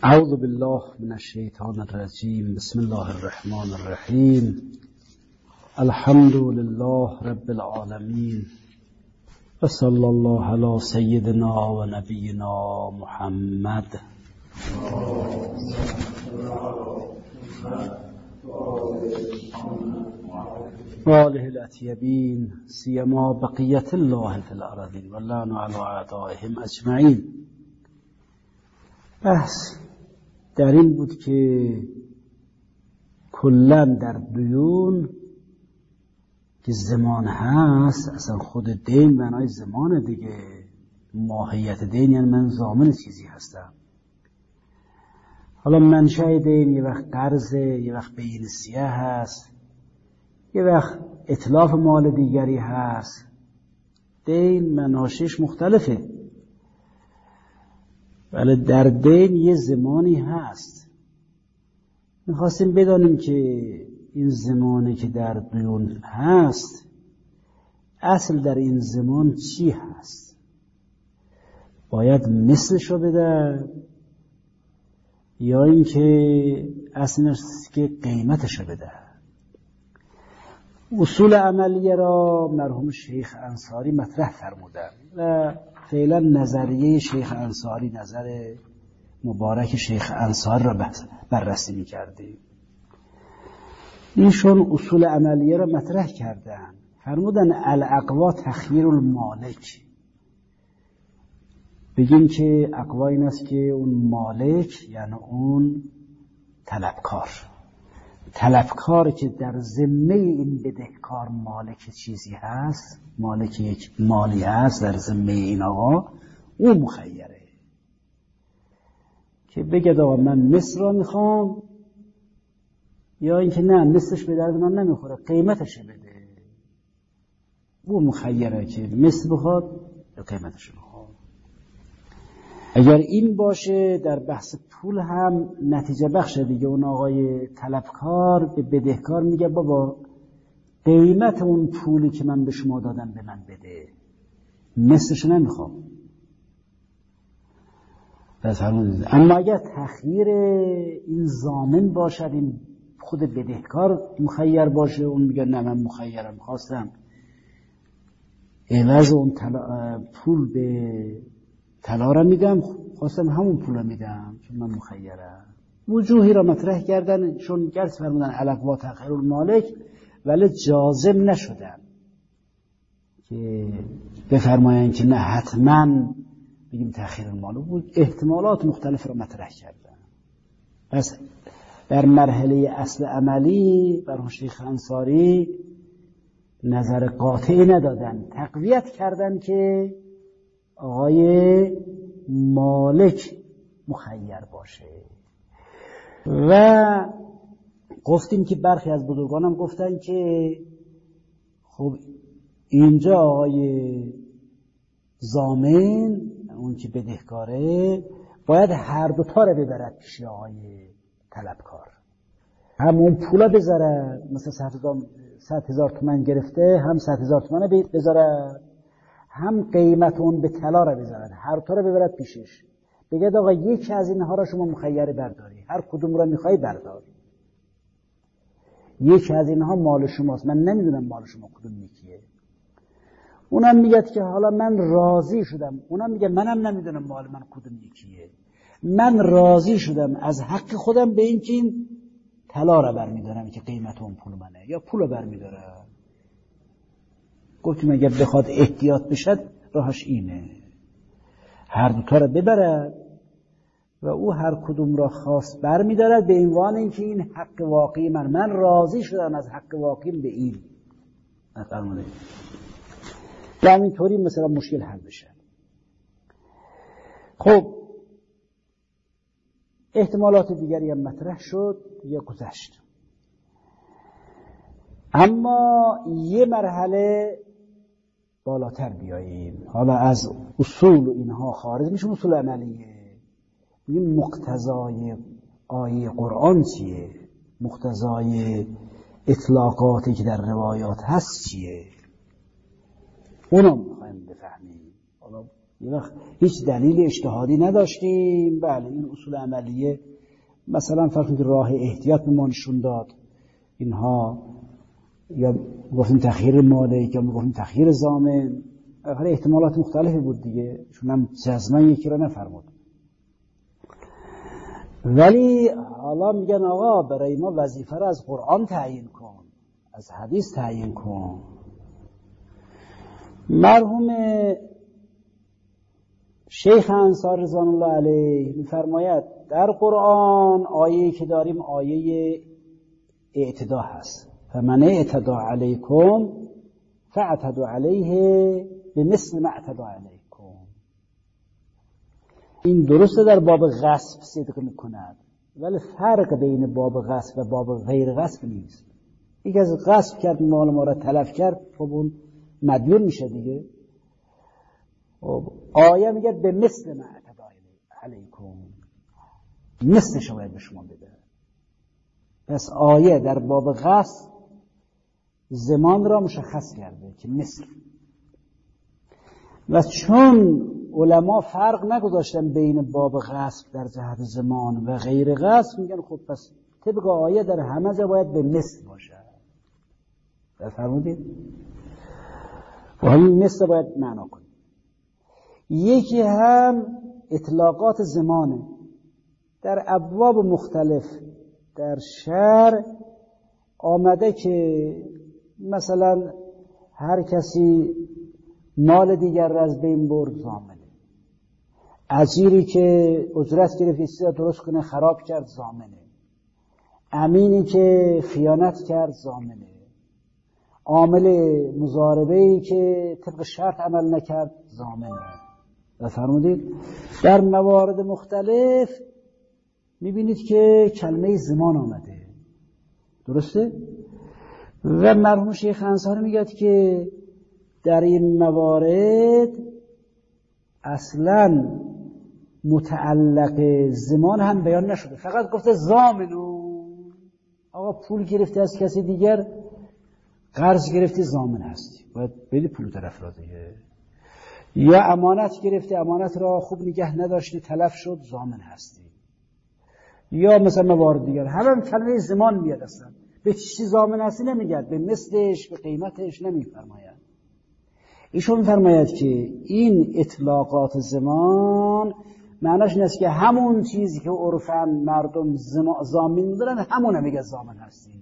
اعوذ بالله من الشیطان الرجیم. بسم الله الرحمن الرحیم. الحمد لله رب العالمین و صلی الله علی سیدنا و نبینا محمد و آله الاطیبین سیما بقیت الله فی الارضین و لعنوا علی اعدائهم اجمعین. بحث در این بود که کلا در دیون که زمان هست، اصلا خود دین معنای زمان دیگه، ماهیت دین یعنی من ضامن چیزی هستم. حالا منشأ دین یه وقت قرضه، یه وقت بین سیه هست، یه وقت اتلاف مال دیگری هست. دین مناشش مختلفه، ولی در دین یه زمانی هست. میخواستیم بدانیم که این زمانی که در دیون هست، اصل در این زمان چی هست؟ باید مثلشو بده یا اینکه اصلش که قیمتشو بده؟ اصول عملیه را مرحوم شیخ انصاری مطرح فرمودن و فعلا نظریه شیخ انصاری، نظر مبارک شیخ انصاری را بررسی می‌کردیم. ایشون اصول عملیه را مطرح کردن، فرمودن الاقوا تخییر المالک. بگیم که اقوا این است که اون مالک یعنی اون طلبکار که در ذمه این بدهکار مالک چیزی هست، مالک یک مالی هست در ذمه این آقا، او مخیره که بگه آقا من مصر را میخوام، یا اینکه نه مصرش به درد من نمیخوره قیمتش بده. او مخیره که مصر بخواد یا قیمتش بخواد. اگر این باشه در بحث پول هم نتیجه بخشه دیگه. اون آقای طلبکار به بدهکار میگه بابا قیمت اون پولی که من به شما دادم به من بده، مثلش نمیخوام. اما اگر تخییر این ضامن باشد، این خود بدهکار مخیر باشه، اون میگه نه من مخیرم، خواستم عوض اون پول به طلا را میدم، خواستم همون پول را میدم چون من مخیرم. وجوهی را مطرح کردن، چون گرس فرمودن الاقوا تخییر المالک، ولی جازم نشدن که بفرمایند که نه حتما بگیم تخییر المالک. بود احتمالات مختلف را مطرح کردن. پس در مرحله اصل عملی برای شیخ انصاری نظر قاطعی ندادن، تقویت کردن که آقای مالک مخیر باشه. و گفتیم که برخی از بزرگانم گفتن که خب اینجا آقای ضامن، اون که بدهکاره، باید هر دوتا رو ببرد پیش آقای طلبکار. هم اون پولا بذاره، مثلا 100,000 تومان گرفته، هم 100,000 تومان بذاره، هم قیمت اون به طلا را بذارد، هر تا را ببرد پیشش، بگید آقا یکی از اینها را شما مخیر برداری، هر کدوم را میخوای بردار، یکی از اینها مال شماست، من نمیدونم مال شما کدوم یکیه. اونم میگه که حالا من راضی شدم، اونم میگه منم نمیدونم مال من کدوم یکیه، من راضی شدم از حق خودم به این که این طلا را برمیدارم که قیمت اون پول منه، یا پول را برمیدارم. گفتیم اگر بخواد احتیاط بشد راهش اینه، هر دوتا را ببرد و او هر کدوم را خواست برمیدارد به عنوان اینکه این حق واقعی من راضی شدم از حق واقعی به این نفرموده. و همینطوری مثلا مشکل حل بشه. خب احتمالات دیگری هم مطرح شد یا گذشت. اما یه مرحله بالاتر بیاییم، حالا از اصول اینها خارج میشه، اصول عملیه. این مقتضای آیه قرآن چیه؟ مقتضای اطلاقاتی که در روایات هست چیه؟ اونو میخوایم بفهمیم. حالا یه وقت هیچ دلیل اجتهادی نداشتیم، بله این اصول عملیه مثلا فرض کنید راه احتیاط به ما نشون داد، اینها یا گفتیم تخییر مالک یا گفتیم تخییر ضامن، احتمالات مختلفی بود دیگه، چون هم جزما یکی را نفرمود. ولی حالا میگن آقا برای ما وظیفه را از قرآن تعیین کن، از حدیث تعیین کن. مرحوم شیخ انصار رضوان الله علیه میفرماید در قرآن آیه‌ای که داریم آیه اعتدا هست، فمن اعتدى علیکم فاعتدوا علیه بمثل ما اعتدى علیکم. این درسته در باب غصب صدق میکند، ولی فرق بین باب غصب و باب غیر غصب نیست. یکی از غصب کرد مال ما را تلف کرد، خب اون مدیون میشه دیگه. آیه میگه به مثل ما اعتدى علیکم، مثلش رو باید به شما بده. پس آیه در باب غصب زمان را مشخص کرده که مثل، و چون علما فرق نگذاشتن بین باب غصب در جهت زمان و غیر غصب، میگن خب پس طبق آیه در همه جا باید به مثل باشه. فرمودید؟ و همین مثل باید معنا کنید. یکی هم اطلاقات زمانه. در ابواب مختلف در شرع آمده که مثلا هر کسی مال دیگر را از بین برد ضامنه، اجیری که اجرت گرفت چیزی درست کنه خراب کرد ضامنه، امینی که خیانت کرد ضامنه، عامل مضاربه‌ای که طبق شرط عمل نکرد ضامنه. فرمودید در موارد مختلف میبینید که کلمه زمان آمده، درسته؟ و مرحوم شیخ انصاری میگه که در این موارد اصلا متعلق زمان هم بیان نشده، فقط گفته ضامنون. آقا پول گرفتی از کسی دیگر، قرض گرفتی ضامن هستی، باید بدی پول طرف را دیگه. یا امانت گرفتی، امانت را خوب نگه نداشتی تلف شد، ضامن هستی. یا مثلا موارد دیگر هم کلمه زمان میاد، اصلا به چی ضامن هستی نمیگه، به مثلش به قیمتش نمیفرماید. ایشون میفرماید که این اطلاقات زمان معناش این است که همون چیزی که عرفاً مردم ضامن میدونن همون هم میگه ضامن هستی.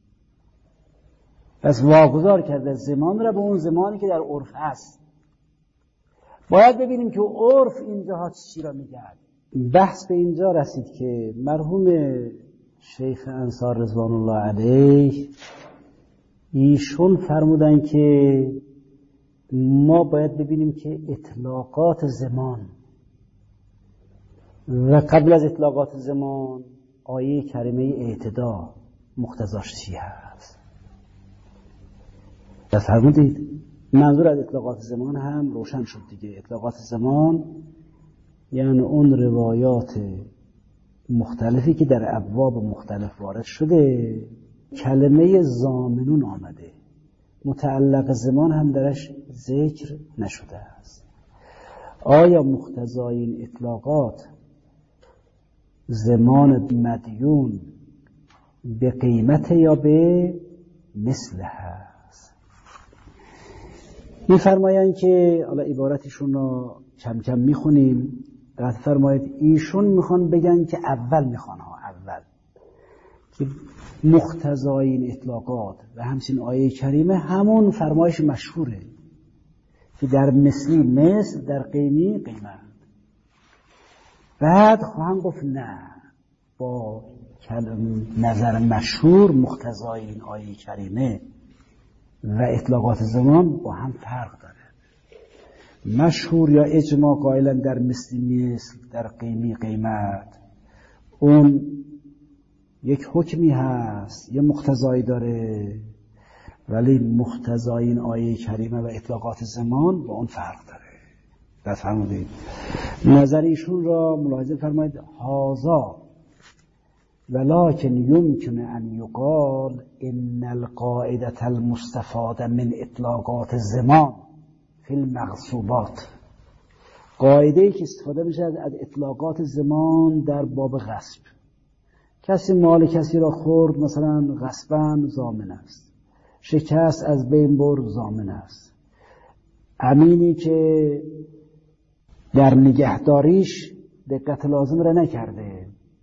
پس واگذار کرده زمان را به اون زمانی که در عرف هست. باید ببینیم که عرف اینجاها چی را میگه. بحث به اینجا رسید که مرحوم شیخ انصار رضوان الله علیه ایشون فرمودن که ما باید ببینیم که اطلاقات زمان و قبل از اطلاقات زمان آیه کریمه اعتدا مقتضاش چی هست. فرمودید منظور از اطلاقات زمان هم روشن شد دیگه. اطلاقات زمان یعنی اون روایات مختلفی که در ابواب مختلف وارد شده، کلمه ضامنون آمده، متعلق زمان هم درش ذکر نشده است. آیا مقتضای این اطلاقات زمان مدیون به قیمت یا به مثل هست؟ میفرمایند که حالا عبارتشون رو کم کم میخونیم. در فرماید ایشون میخوان بگن که اول که مقتضای این اطلاقات و همچنین آیه کریمه همون فرمایش مشهوره که در مثلی مثل، در قیمی قیمت. بعد خواهم گفت نه، با نظر مشهور مقتضای این آیه کریمه و اطلاقات زمان با هم فرق داره. مشهور یا اجماع قائلا در مثلی مثل، در قیمی قیمت، اون یک حکمی هست، یه مقتضایی داره، ولی مقتضای این آیه کریمه و اطلاقات زمان با اون فرق داره. دست فرمودید نظر ایشون را ملاحظه فرمایید. هازا ولکن یمکن ان یقال ان القاعده المستفاده من اطلاقات زمان فی المغصوبات قاعده‌ای که استفاده میشه از اطلاقات زمان در باب غصب. کسی مال کسی را خورد مثلا غصباً ضامن است، شکست از بین برد ضامن است، امینی که در نگهداریش دقت لازم را نکرده،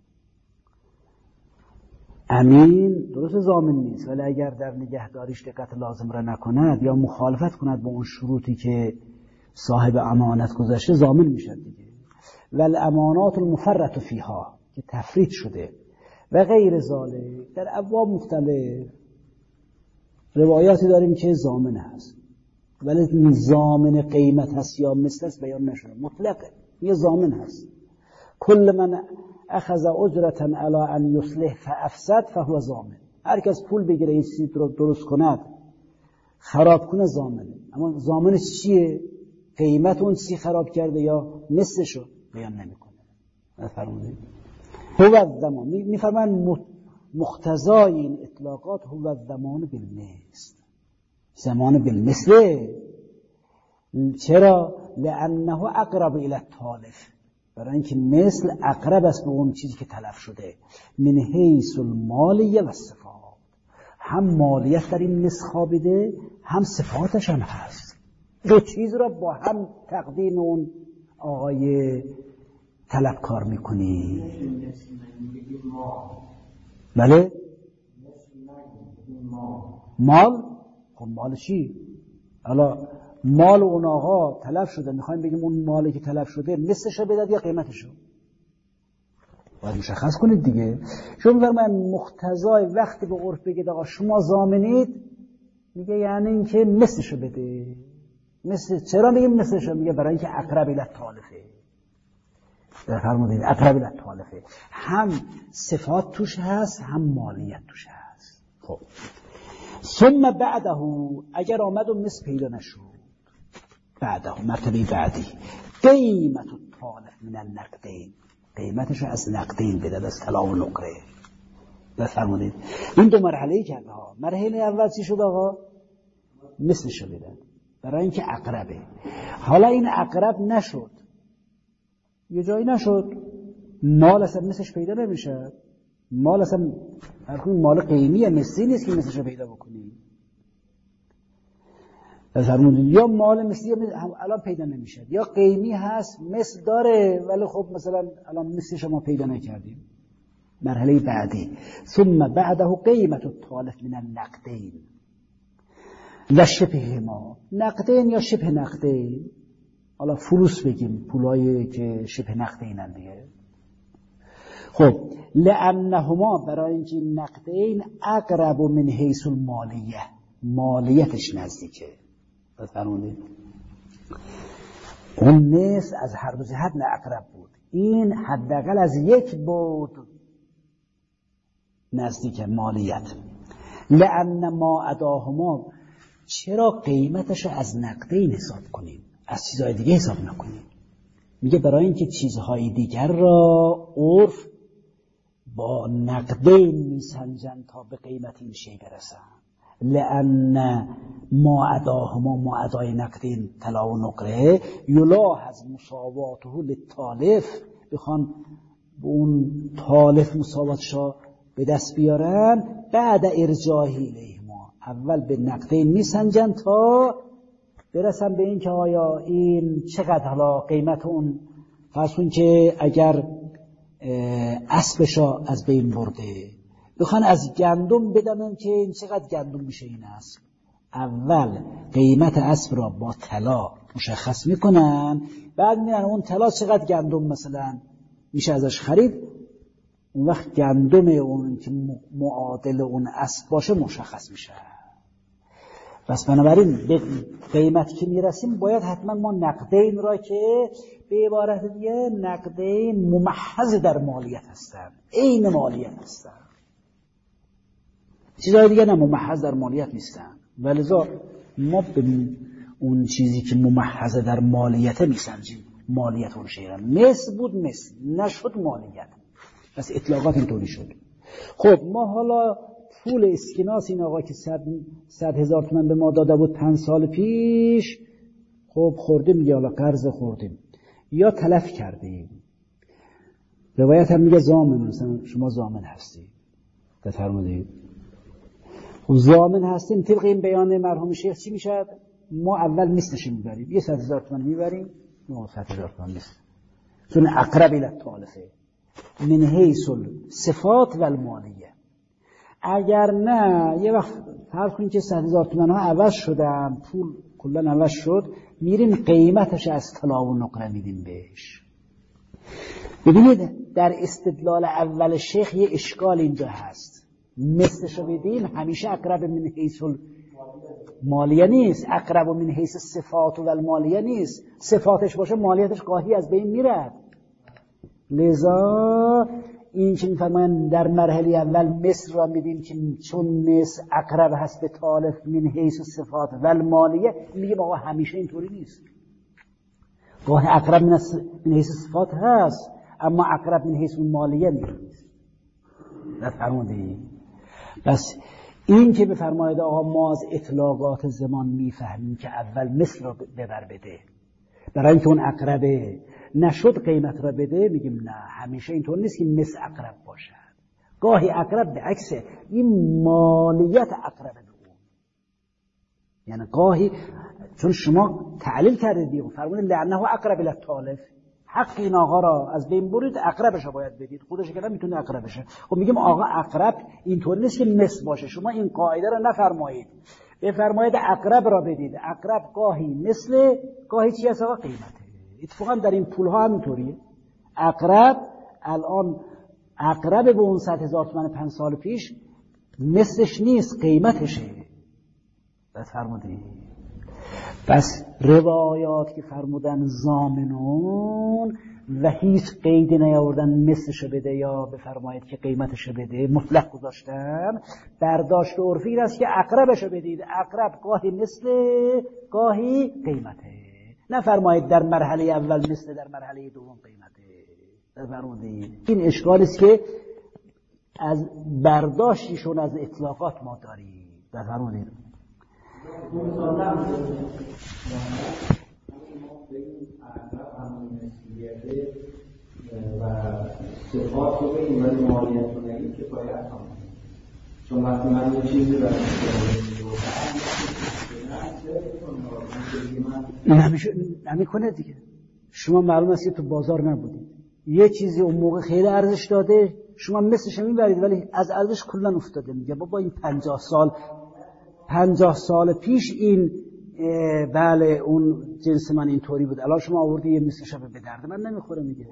امین درست ضامن نیست، ولی اگر در نگهداریش دقت لازم را نکند یا مخالفت کند با اون شروطی که صاحب امانت گذاشته ضامن میشد دیگه. والامانات المفرط فیها که تفرید شده و غیر ذالک در ابواب مختلف روایاتی داریم که ضامن هست، ولی ضامن قیمت هست یا مثل است بیان نشده، مطلقه یه ضامن هست. کل من اخذ اجرتا علی ان یصلح فافسد فهو ضامن. هر کس پول بگیره این چیزی رو درست کند خراب کنه ضامنه. اما ضامنش چیه؟ قیمت اون چیزی خراب کرده یا مثلشو بیان نمیکنه. فرمودید هو الضمان، میفرمان مقتضای این اطلاقات هو الضمان بالمثل، زمان بالمثل. چرا؟ لانه اقرب الی التالف، برای اینکه مثل اقرب است به اون چیزی که تلف شده. من حیث المالیه و صفات، هم مالیت در این مثل خوابیده هم صفاتش هم هست. دو چیز را با هم تقدیم اون آقای طلبکار میکنی. بله مال، خب مال چی؟ حالا مال اون آقا تلف شده، میخوایم بگیم اون مالی که تلف شده مثلشو بداد یا قیمتشو؟ باید مشخص کنید دیگه. شما میفرمایید مقتضای وقتی به عرف بگید آقا شما ضامنید، میگه یعنی اینکه مثلشو بده. مثل چرا میگیم مثلشو؟ میگه برای اینکه اقرب الی التالفه. فرمودید اقرب الی التالفه، هم صفات توش هست هم مالیت توش هست. خب ثم بعده، اگر آمد و مثل پیدا نشد، بعده مرتبه بعدی، قیمت التالف من النقدین، قیمتش از نقدین بده، از طلا و نقره. فرمودید این دو مرحله کرده ها. مرحله اول چی شد آقا؟ مثلشو بده، برای اینکه اقربه. حالا این اقرب نشد، یه جایی نشد، مال اصلا مثلش پیدا نمیشه. مال اصلا مال قیمیه، مثلی نیست که مثلش پیدا بکنی. یا مال مثلی الان پیدا نمیشه، یا قیمی هست مثل داره ولی خب مثلا الان مثل شما پیدا نکردیم. مرحله بعدی ثم بعده قیمت التالف من النقدین و شبه ما، نقدین یا شبه نقدین. حالا فلوس بگیم، پولایی که شبه نقدینن دیگه. خب لانهما، برای اینکه نقدین اقرب من حیث المالیه، مالیتش نزدیکه. بفرمایید اون مثل از هر دو جهت نه اقرب بود، این حداقل از یک بود نزدیک مالیت. لان ما اداهما، چرا قیمتش از نقدین حساب کنیم، از چیزهای دیگه حساب نکنیم؟ میگه برای اینکه چیزهای دیگر را عرف با نقدین میسنجن تا به قیمت این شی برسن. لأن ما اداهما، ما ادای نقدین طلا و نقره، یلاحظ مساواته للتالف، بخوان به اون تالف مساواتش به دست بیارن. بعد ارجاعی الیهما، اول به نقدین میسنجن تا برسن به این که آیا این چقدر حالا قیمت اون. فرض کن که اگر اسبشا از بین برده، بخوان از گندم بدونن که این چقدر گندم میشه این اسب، اول قیمت اسب را با طلا مشخص میکنن، بعد میرن اون طلا چقدر گندم مثلا میشه ازش خرید، اون وقت گندم اون که معادل اون اسب باشه مشخص میشه. پس بنابراین به قیمتی که میرسیم باید حتما ما نقدین را، که به عبارت دیگه نقدین ممحض در مالیت هستن، عین مالیت هستن، چیزهای دیگه نه ممحض در مالیت نیستن. ولذا ما به اون چیزی که ممحض در مالیت میسنجیم، مالیت اون شیرم. مثل بود مثل، نشد مالیت. پس اطلاقات اینطوری شد. خب ما حالا پول اسکناس این آقا که 100,000 تومان به ما داده بود 5 سال پیش، خب خوردیم دیگه، حالا قرض خوردیم. یا تلف کردیم. روایت هم میگه ضامن، مثلا شما ضامن هستی. فرمودید خب ضامن هستیم، طبق این بیان مرحوم شیخ چی میشه؟ ما اول مثلش میبریم، یه 100,000 تومان میبریم، 900,000 تومان نیست، چون اقرب الی التالفه من حیث الصفات و المالیه. اگر نه یه وقت فرض کنید که 100,000 تومان ها عوض شدن، پول کلا عوض شد، میریم قیمتش از طلا و نقره میدیم بهش. ببینید در استدلال اول شیخ یه اشکال اینجا هست. مثلشو بدیم همیشه اقرب من حیث مالیه نیست، اقرب من حیث صفات و المالیه نیست. صفاتش باشه مالیتش گاهی از بین میرد. لذا این چه میفرمایند در مرحله اول مثل را میدیم که چون مثل اقرب هست به تالف من حیث صفات و المالیه، میگه آقا همیشه اینطوری نیست. گاهی اقرب من حیث صفات هست اما اقرب من حیث مالیه نیست. نفرمودی؟ بس این که بفرمایید آقا ما از اطلاقات زمان میفهمیم که اول مثل را ببر بده، برای اینکه اون اقربه نشد قیمت را بده، میگیم نه همیشه اینطور نیست که مثل اقرب باشد. گاهی اقرب به عکسه، این مالیت اقرب به اون. یعنی گاهی چون شما تعلیل کرده دیگه فرمودید لعنه اقرب الی التالف، حق این آقا را از بین برید، اقربش را باید بدید. خودش که نمیتونه اقربشه. خب میگیم آقا اقرب اینطور نیست که مثل باشه، شما این قاعده را نفرمایید، بفرمایید اقرب را بدید. اقرب گاهی مثل، گاهی چی هست آقا؟ قیمته. اتفاقا در این پول ها همینطوریه. اقرب الان اقرب به اون 100,000 تومان 5 سال پیش مثلش نیست، قیمتشه. فرمودید بس روایات که فرمودن ضامنون و هیچ قیدی نیاوردن مثلشو بده یا بفرمایید که قیمتشو بده، مطلق گذاشتن، برداشت عرفی این است که اقربشو بدید. اقرب گاهی مثل، گاهی قیمته. نفرمایید در مرحله اول مثل، در مرحله دوم قیمته. فرمودید این اشکالی است که از برداشتشون از اطلاقات ما داریم. فرمودید و صفات رو بگیم ولی مالیت رو نگیم که باید هم، چون وقتی من یه چیزی رو نمیکنه دیگه. شما معلوم است که تو بازار نبودید، یه چیزی اون موقع خیلی ارزش داده، شما مثلش میبرید ولی از ارزش کلا افتاده. میگه بابا این 50 سال پیش این بله اون جنس من اینطوری بود، الان شما آوردی یه مثلش به درد من نمیخوره. میگه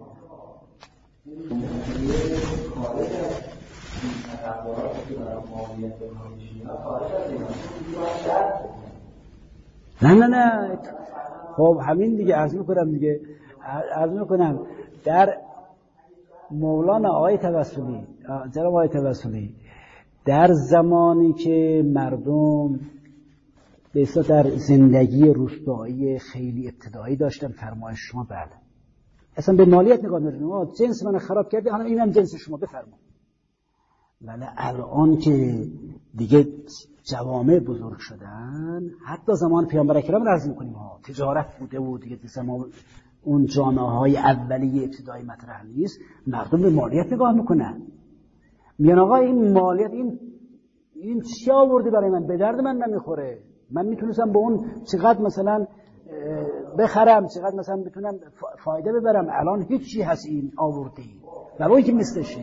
نه خب همین دیگه. عرض میکنم در مولانا آقای توسلی، جناب آقای توسلی، در زمانی که مردم به اصطلاح در زندگی روستایی خیلی ابتدایی داشتن، فرمایش شما بعد اصلا به مالیت نگاه نمی‌کنن، جنس من خراب کردی حالا اینم جنس شما بفرما. ولی الان که دیگه جوامع بزرگ شدن، حتی زمان پیامبر اکرم عرض می‌کنیم تجارت بوده و دیگه اون جامعه‌های اولیه ابتدایی مطرح نیست، مردم به مالیت نگاه میکنن. میگن آقا این مالیت این چی آوردی برای من؟ به درد من نمیخوره. من میتونستم به اون چقدر مثلا بخرم، چقدر مثلا بتونم فایده ببرم، الان هیچی هست این آوردی و وای که مثلشه.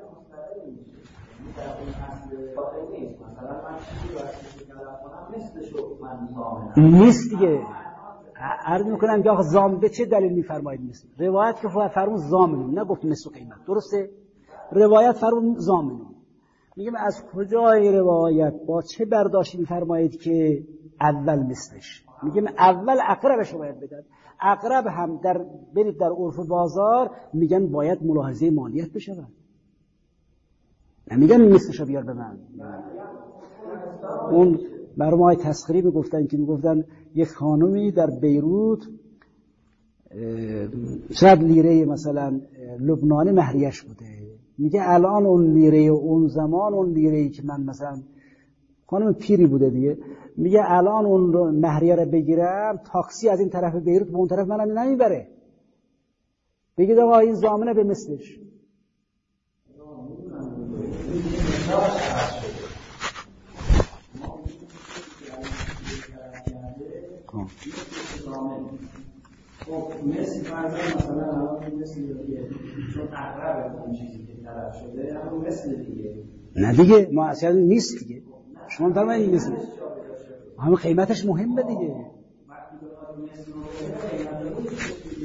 نیست دیگه. عرض میکنم که آقا زام به چه دلیل میفرمایید مثل؟ روایت که فرمود زامنون، نگفت مثل قیمت، درسته؟ روایت فرمود زامنون. میگم از کجای روایت با چه برداشتی میفرمایید که اول مثلش؟ میگم اول اقربش رو باید بدن. اقرب هم برید در عرف بازار میگن باید ملاحظه مالیت بشه. نمیگن مثلش رو بیار به من. اون مرمای تسخیری میگفتن یک خانومی در بیروت 100 لیره مثلا لبنانی مهریش بوده. میگه الان اون لیره و اون زمان اون لیره‌ای که من مثلا خانم پیری بوده دیگه، میگه الان اون مهریه رو بگیرم تاکسی از این طرف بیروت به اون طرف منم نمیبره. بگید آقا این ضامنه به مثلش. خب مثل فرضاً مثلا الان مثل دیگه چون اقرب اون چیزی که طلب شده همون مثل دیگه. نه دیگه ما اصلا نیست دیگه. شما فرمایید این مثل همون قیمتش مهمه دیگه. وقتی بخواد مثل رو قیمت رو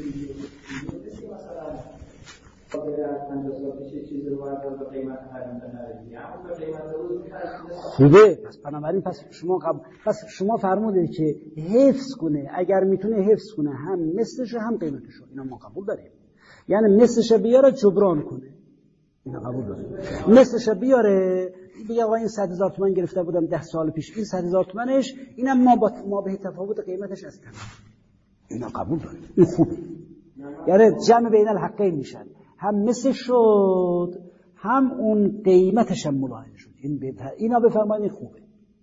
خوبه. پس بنابراین پس شما فرمودید که حفظ کنه، اگر میتونه حفظ کنه هم مثلش هم قیمتش رو، اینا ما قبول داریم. یعنی مثلش بیاره جبران کنه، اینا قبول داریم. مثلش بیاره بگه آقا این 100,000 تومان گرفته بودم 10 سال پیش، این 100,000 تومانش اینم ما به تفاوت قیمتش از کنم، اینا قبول داریم. این خوبه. یعنی جمع بین الحقین میشن، هم مثل شد هم اون قیمتش هم ملاحظه شد. اینا بفرمایید خوبه.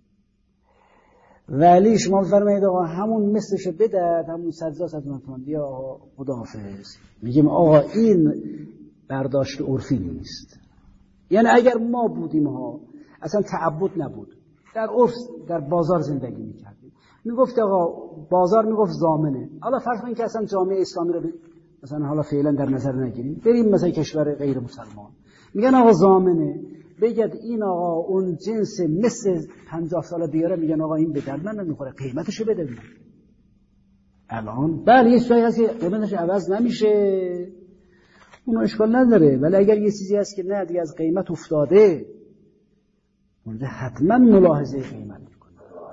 ولی شما بفرمایید آقا همون مثلش بده، همون 100,000 تومان بیا آقا خداحافظ. میگیم آقا این برداشت عرفی نیست. یعنی اگر ما بودیم ها اصلا تعبد نبود، در عرف در بازار زندگی میکردیم، میگفت آقا بازار میگفت ضامنه. حالا فرض کنید که اصلا جامعه اسلامی رو مثلا حالا فعلا در نظر نگیریم، بریم مثلا کشور غیر مسلمان، میگن آقا ضامنه، بگید این آقا اون جنس مثل 50 سال بیاره، میگن آقا این به درد من نمیخوره، قیمتشو بده. الان بله یه چیزی هست که قیمتش عوض نمیشه، اون اشکال نداره. ولی اگر یه چیزی هست که نه دیگه از قیمت افتاده، اونجا حتما ملاحظه قیمت میکنه.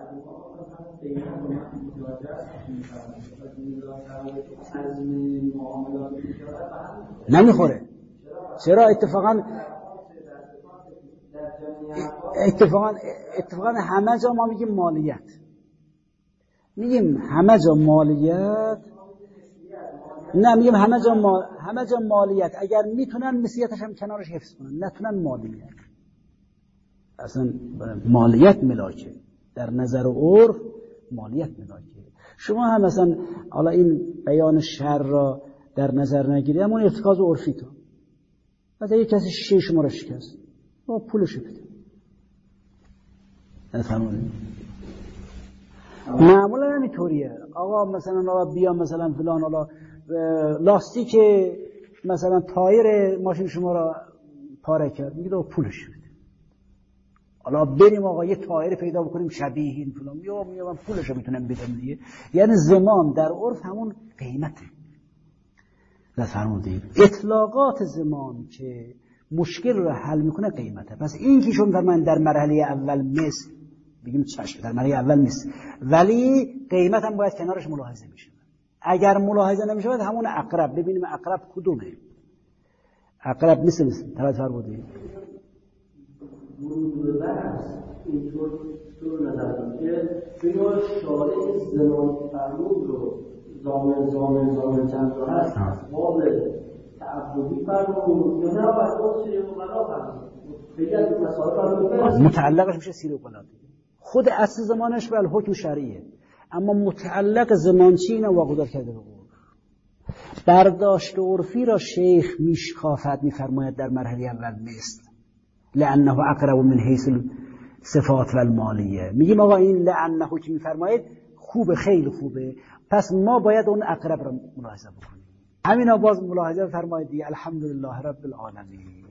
نمیخوره. چرا؟ اتفاقا همه جا ما میگیم مالیت، میگیم همه جا مالیت، نه میگیم همه جا مالیت. اگر میتونن مثلیتش هم کنارش حفظ کنن، نتونن مالیت. اصلا مالیت ملاکه، در نظر عرف مالیت ملاکه. شما هم مثلا حالا این بیان شر را در نظر نگیری، همون ارتکاز عرفی تو مثلا یک کسی شیشه شما را شکست، با پولش بده. نفهمونی؟ معمولا همینطوریه. آقا مثلا آقا بیا مثلا فلان حالا لاستیک مثلا تایر ماشین شما را پاره کرد، میگه آقا پولش بده. حالا بریم آقا یه تایر پیدا بکنیم شبیه این فلان، یا من پولش رو میتونم بدم دیگه. یعنی زمان در عرف همون قیمته. نفرمودید اطلاقات زمان که مشکل رو حل میکنه قیمته. پس این که شما فرمایید در مرحله اول مثل، بگیم چشم در مرحله اول مثل، ولی قیمت هم باید کنارش ملاحظه بشه. اگر ملاحظه نمیشه همون اقرب، ببینیم اقرب کدومه. اقرب مثل توجه بودید ورود به بحث اینطور نظر که بیا شارع زمان فرمود رو زامن چند رو هست باب تعبدی فرمود یا نه باید سیر و قلا فرمود خیلی از مسائل متعلقش میشه سیر و قلا. خود اصل زمانش به الحکم شرعیه، اما متعلق زمانچی اینه واقع کرده به قول. برداشت عرفی را شیخ میشکافد میفرماید در مرحله اول مثل لعنه اقرب من حیث صفات و المالیه. میگیم آقا این لعنه که میفرماید خوبه، خیلی خوبه، پس ما باید اون اقرب را ملاحظه بکنیم. همینا باز ملاحظه فرمایید دیگه. الحمدلله رب العالمین.